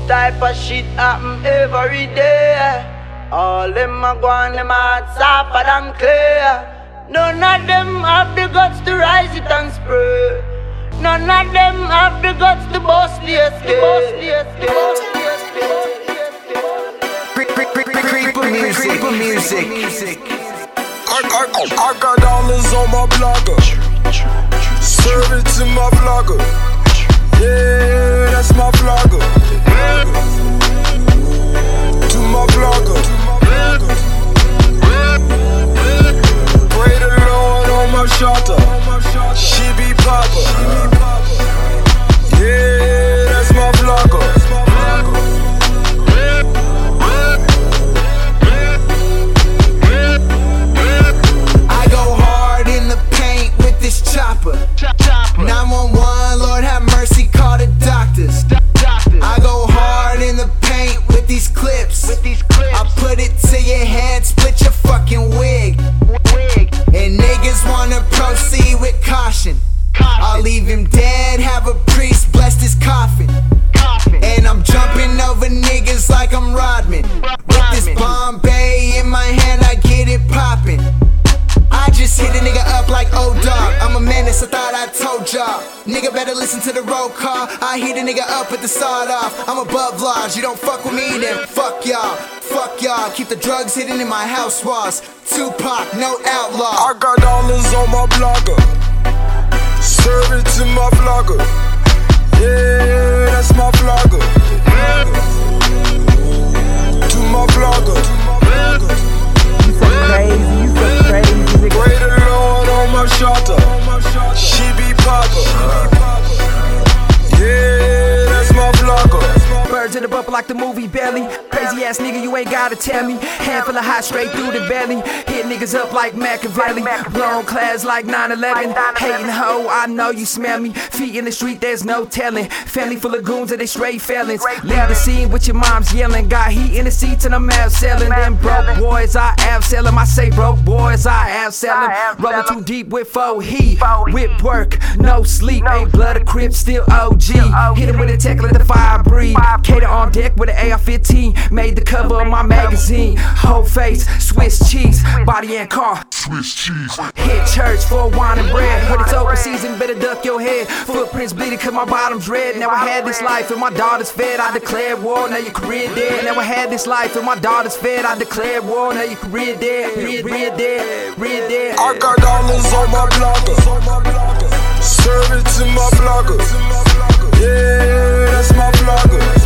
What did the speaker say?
type of shit happen every day. All them a go on, them hearts softer than clay. None of them have the guts to rise it and spray. None of them have the guts to bust the escape. Creeper music. I got dollars on my blogger. Serve it to my vlogger. Yeah, that's my vlogger. To my vlogger. Pray the Lord on my shoulder. She be popper. Yeah, that's my vlogger. Chopper. 911, Lord have mercy, call the doctors. I go hard in the paint with these clips. I put it to your head, split your fucking wig. And niggas wanna proceed with caution. I'll leave him dead, have a priest bless his coffin. And I'm jumping over niggas like I'm Rodman. With this Bombay in my hand, I get it poppin'. I just hit a nigga up like O-Dog. I'm a menace, I thought I told y'all. Nigga better listen to the roll call. I hit a nigga up at the sawed off. I'm above laws, you don't fuck with me, then fuck y'all. Fuck y'all, keep the drugs hidden in my house walls. Tupac, no outlaw. I got dollars on my blogger. Serve it to my vlogger. Yeah, that's my vlogger. To my vlogger. You so crazy, nigga. Pray the Lord on my shoulder. She be popper. Yeah, that's my vlogger. Birds in the bumper like the movie Belly. Crazy ass nigga, you ain't gotta tell me. Handful of hot straight through the belly. Hit niggas up like Machiavelli. Blown class like 9/11. Hating hoe, I know you smell me. Feet in the street, there's no telling. Family full of goons and they straight felons. Leave the scene with your moms yelling. Got heat in the seats and I'm out selling. Them broke boys, I out selling. I say broke boys, I out selling. Rolling too deep with foe heat. Whip work, no sleep. Ain't blood or crib, still OG. Hit him with a tech, let the fire breathe. Cater on deck with an AR-15. Made the cover of my magazine. Whole face, Swiss cheese. Body and car, Swiss cheese. Hit church for wine and bread. Heard it's open season, better duck your head. Footprints bleeding cause my bottom's red. Now I had this life and my daughter's fed. I declared war, now your career dead. Now I had this life and my daughter's fed. I declared war, now your career dead. Career dead. I got dollars on my blogger. Serve it to my vlogger. Yeah, that's my vlogger.